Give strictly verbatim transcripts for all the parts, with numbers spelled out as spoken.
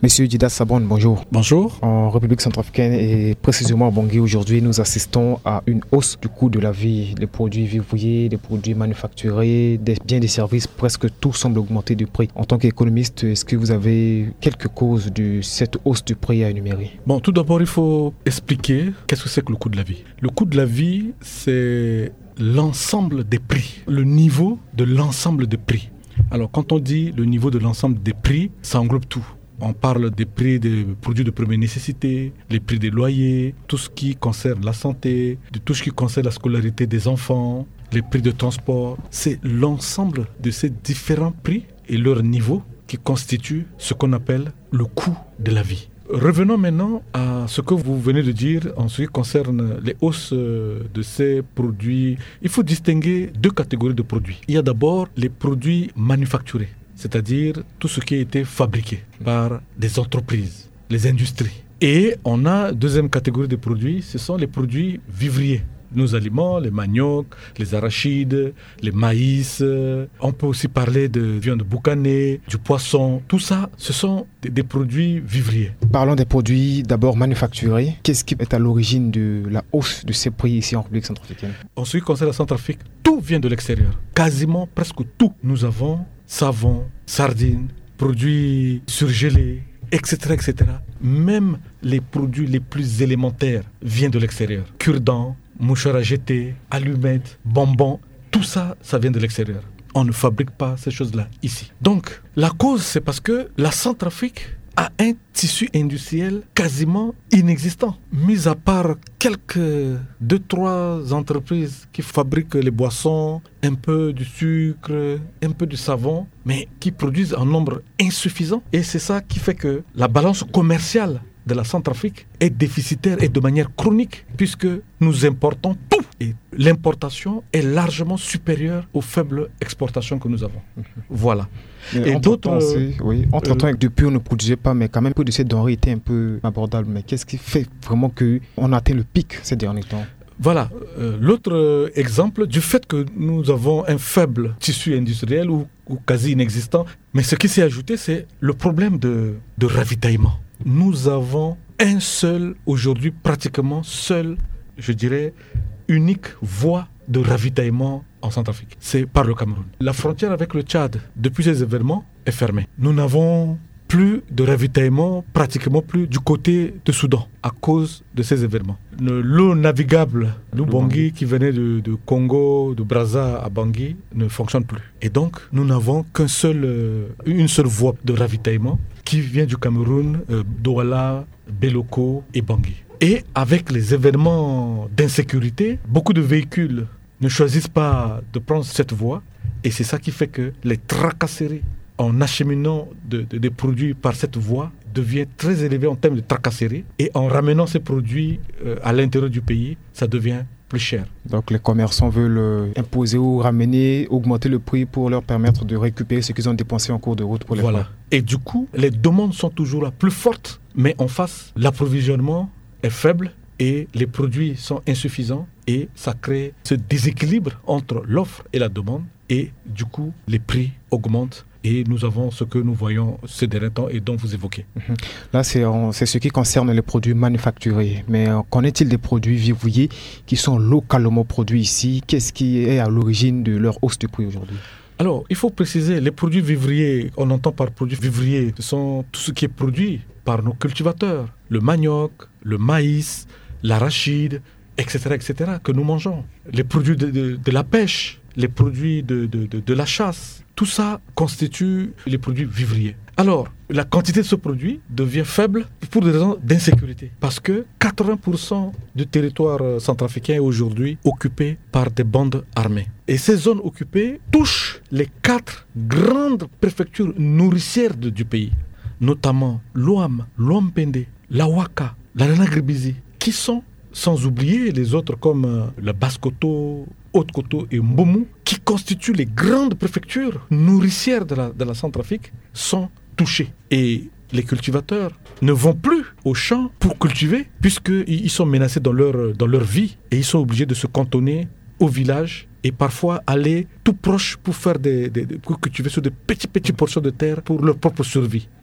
Monsieur Didas Sabon, bonjour. Bonjour. En République centrafricaine et précisément à Bangui, aujourd'hui, nous assistons à une hausse du coût de la vie. Les produits vivriers, les produits manufacturés, des biens et services, presque tout semble augmenter de prix. En tant qu'économiste, est-ce que vous avez quelques causes de cette hausse du prix à énumérer? Bon, tout d'abord, il faut expliquer qu'est-ce que c'est que le coût de la vie. Le coût de la vie, c'est l'ensemble des prix, le niveau de l'ensemble des prix. Alors, quand on dit le niveau de l'ensemble des prix, ça englobe tout. On parle des prix des produits de première nécessité, les prix des loyers, tout ce qui concerne la santé, de tout ce qui concerne la scolarité des enfants, les prix de transport. C'est l'ensemble de ces différents prix et leur niveau qui constituent ce qu'on appelle le coût de la vie. Revenons maintenant à ce que vous venez de dire en ce qui concerne les hausses de ces produits. Il faut distinguer deux catégories de produits. Il y a d'abord les produits manufacturés, c'est-à-dire tout ce qui a été fabriqué par des entreprises, les industries. Et on a deuxième catégorie de produits, ce sont les produits vivriers. Nos aliments, les maniocs, les arachides, les maïs. On peut aussi parler de viande boucanée, du poisson. Tout ça, ce sont des, des produits vivriers. Parlons des produits d'abord manufacturés. Qu'est-ce qui est à l'origine de la hausse de ces prix ici en République centrafricaine? En ce qui concerne la Centrafrique, tout vient de l'extérieur. Quasiment presque tout. Nous avons savon, sardines, produits surgelés, et cetera, et cetera. Même les produits les plus élémentaires viennent de l'extérieur. Cure-dents, mouchoirs à jeter, allumettes, bonbons, tout ça, ça vient de l'extérieur. On ne fabrique pas ces choses-là ici. Donc, la cause, c'est parce que la Centrafrique a un tissu industriel quasiment inexistant. Mis à part quelques deux, trois entreprises qui fabriquent les boissons, un peu du sucre, un peu du savon, mais qui produisent en nombre insuffisant. Et c'est ça qui fait que la balance commerciale de la Centrafrique est déficitaire et de manière chronique puisque nous importons tout. Et l'importation est largement supérieure aux faibles exportations que nous avons. Mmh. Voilà. Mais et d'autres... Aussi, oui, entre-temps, euh, depuis, on ne produisait pas, mais quand même, peu de ces denrées étaient un peu abordables. Mais qu'est-ce qui fait vraiment qu'on a atteint le pic ces derniers temps? Voilà. Euh, l'autre euh, exemple du fait que nous avons un faible tissu industriel ou, ou quasi inexistant, mais ce qui s'est ajouté, c'est le problème de, de ravitaillement. Nous avons un seul, aujourd'hui pratiquement seul, je dirais, unique voie de ravitaillement en Centrafrique. C'est par le Cameroun. La frontière avec le Tchad, depuis ces événements, est fermée. Nous n'avons plus de ravitaillement, pratiquement plus du côté de Soudan, à cause de ces événements. Le, l'eau navigable, l'eau Bangui, qui venait de, de Congo, de Brazza à Bangui, ne fonctionne plus. Et donc, nous n'avons qu'un seul, euh, une seule voie de ravitaillement qui vient du Cameroun, euh, Douala, Béloko et Bangui. Et avec les événements d'insécurité, beaucoup de véhicules ne choisissent pas de prendre cette voie. Et c'est ça qui fait que les tracasseries en acheminant de, de, des produits par cette voie devient très élevé en termes de tracasseries. Et en ramenant ces produits euh, à l'intérieur du pays, ça devient plus cher. Donc les commerçants veulent euh, imposer ou ramener, augmenter le prix pour leur permettre de récupérer ce qu'ils ont dépensé en cours de route pour les Voilà. Fois. Et du coup, les demandes sont toujours là, plus fortes, mais en face, l'approvisionnement est faible et les produits sont insuffisants et ça crée ce déséquilibre entre l'offre et la demande et du coup, les prix augmentent. Et nous avons ce que nous voyons ces derniers temps et dont vous évoquez. Là, c'est, c'est ce qui concerne les produits manufacturés. Mais qu'en est-il des produits vivriers qui sont localement produits ici? Qu'est-ce qui est à l'origine de leur hausse de prix aujourd'hui? Alors, il faut préciser, les produits vivriers, on entend par produits vivriers, ce sont tout ce qui est produit par nos cultivateurs. Le manioc, le maïs, l'arachide, et cetera, et cetera, que nous mangeons. Les produits de, de, de la pêche, les produits de, de, de, de la chasse. Tout ça constitue les produits vivriers. Alors, la quantité de ce produit devient faible pour des raisons d'insécurité. Parce que quatre-vingts pour cent du territoire centrafricain est aujourd'hui occupé par des bandes armées. Et ces zones occupées touchent les quatre grandes préfectures nourricières de, du pays, notamment l'Ouam, l'Ouampende, l'Awaka, la Nanagribisi, qui sont, sans oublier les autres comme euh, le Basse-Koto, Haute-Koto et Mboumou, qui constituent les grandes préfectures nourricières de la, de la Centrafrique, sont touchés. Et les cultivateurs ne vont plus au champ pour cultiver, puisqu'ils sont menacés dans leur, dans leur vie, et ils sont obligés de se cantonner au village et parfois aller tout proche pour faire des, des, des pour cultiver sur des petites petites portions de terre pour leur propre survie.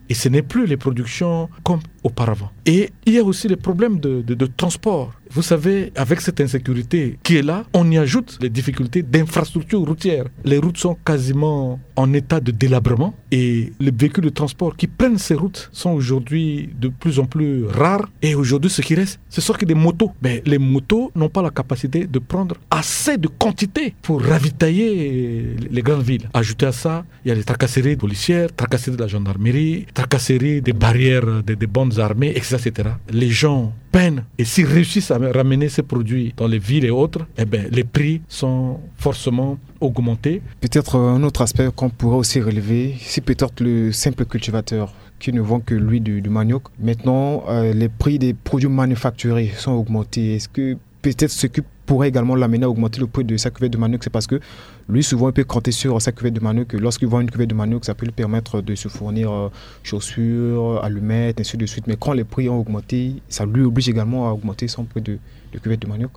Et ce n'est plus les productions comme auparavant. Et il y a aussi les problèmes de, de, de transport. Vous savez, avec cette insécurité qui est là, on y ajoute les difficultés d'infrastructures routières. Les routes sont quasiment en état de délabrement et les véhicules de transport qui prennent ces routes sont aujourd'hui de plus en plus rares. Et aujourd'hui, ce qui reste, ce sont que des motos. Mais les motos n'ont pas la capacité de prendre assez de quantité pour ravitailler les grandes villes. Ajouté à ça, il y a les tracasseries policières, tracasseries de la gendarmerie, tracasseries des barrières des, des bandes armées, et cetera, et cetera. Les gens peinent et s'ils réussissent à ramener ces produits dans les villes et autres, eh ben, les prix sont forcément augmentés. Peut-être un autre aspect qu'on pourrait aussi relever, si peut-être le simple cultivateur qui ne vend que l'huile du, du manioc, maintenant euh, les prix des produits manufacturés sont augmentés. Est-ce que peut-être ce qui pourrait également l'amener à augmenter le prix de sa cuvette de manioc, c'est parce que lui, souvent, il peut compter sur sa cuvette de manioc. Lorsqu'il vend une cuvette de manioc, ça peut lui permettre de se fournir euh, chaussures, allumettes, ainsi de suite. Mais quand les prix ont augmenté, ça lui oblige également à augmenter son prix de, de cuvette de manioc.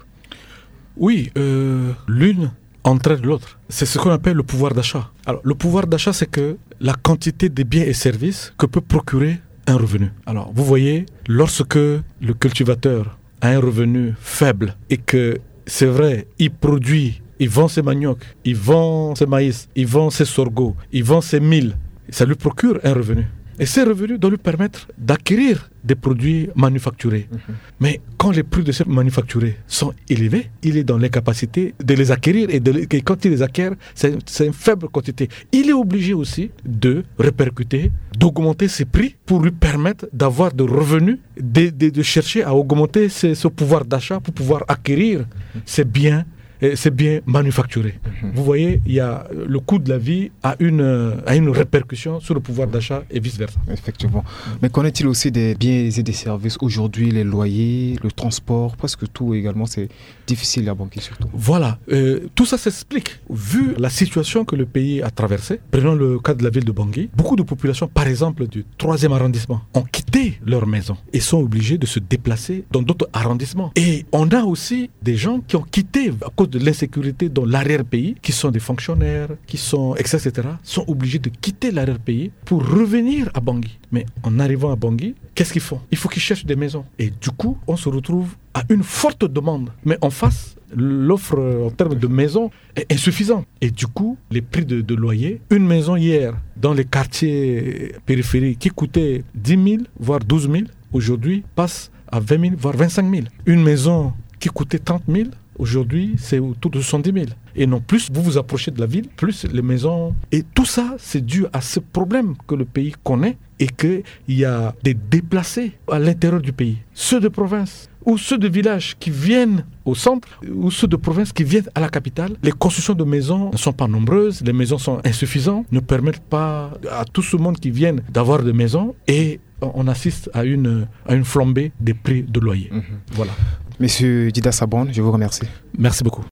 Oui, euh, l'une entraîne l'autre. C'est ce qu'on appelle le pouvoir d'achat. Alors, le pouvoir d'achat, c'est que la quantité des biens et services que peut procurer un revenu. Alors, vous voyez, lorsque le cultivateur a un revenu faible et que, c'est vrai, il produit, il vend ses maniocs, il vend ses maïs, il vend ses sorgho, il vend ses milles, ça lui procure un revenu. Et ces revenus doivent lui permettre d'acquérir des produits manufacturés. Mmh. Mais quand les prix de ces manufacturés sont élevés, il est dans l'incapacité de les acquérir. Et, de, et quand il les acquiert, c'est, c'est une faible quantité. Il est obligé aussi de répercuter, d'augmenter ses prix pour lui permettre d'avoir des revenus, de, de, de chercher à augmenter ses, ce pouvoir d'achat pour pouvoir acquérir mmh. ces biens. C'est bien manufacturé. Mmh. Vous voyez, il y a le coût de la vie a une, a une répercussion sur le pouvoir d'achat et vice-versa. Effectivement. Mais qu'en est-il aussi des biens et des services aujourd'hui, les loyers, le transport, presque tout également, c'est difficile à banquer surtout. Voilà. Euh, tout ça s'explique. Vu la situation que le pays a traversée, prenons le cas de la ville de Bangui, beaucoup de populations, par exemple du troisième arrondissement, ont quitté leur maison et sont obligées de se déplacer dans d'autres arrondissements. Et on a aussi des gens qui ont quitté à cause de l'insécurité dans l'arrière-pays, qui sont des fonctionnaires, qui sont, et cetera, sont obligés de quitter l'arrière-pays pour revenir à Bangui. Mais en arrivant à Bangui, qu'est-ce qu'ils font? Il faut qu'ils cherchent des maisons. Et du coup, on se retrouve à une forte demande. Mais en face, l'offre en termes de maisons est insuffisante. Et du coup, les prix de, de loyer, une maison hier, dans les quartiers périphériques, qui coûtait dix mille, voire douze mille, aujourd'hui passe à vingt mille, voire vingt-cinq mille. Une maison qui coûtait trente mille, aujourd'hui, c'est autour de soixante-dix mille. Et non plus, vous vous approchez de la ville, plus les maisons. Et tout ça, c'est dû à ce problème que le pays connaît et qu'il y a des déplacés à l'intérieur du pays. Ceux de province ou ceux de villages qui viennent au centre ou ceux de province qui viennent à la capitale. Les constructions de maisons ne sont pas nombreuses, les maisons sont insuffisantes, ne permettent pas à tout ce monde qui vient d'avoir des maisons et on assiste à une, à une flambée des prix de loyer. Mmh. Voilà. Monsieur Dida Sabon, je vous remercie. Merci beaucoup.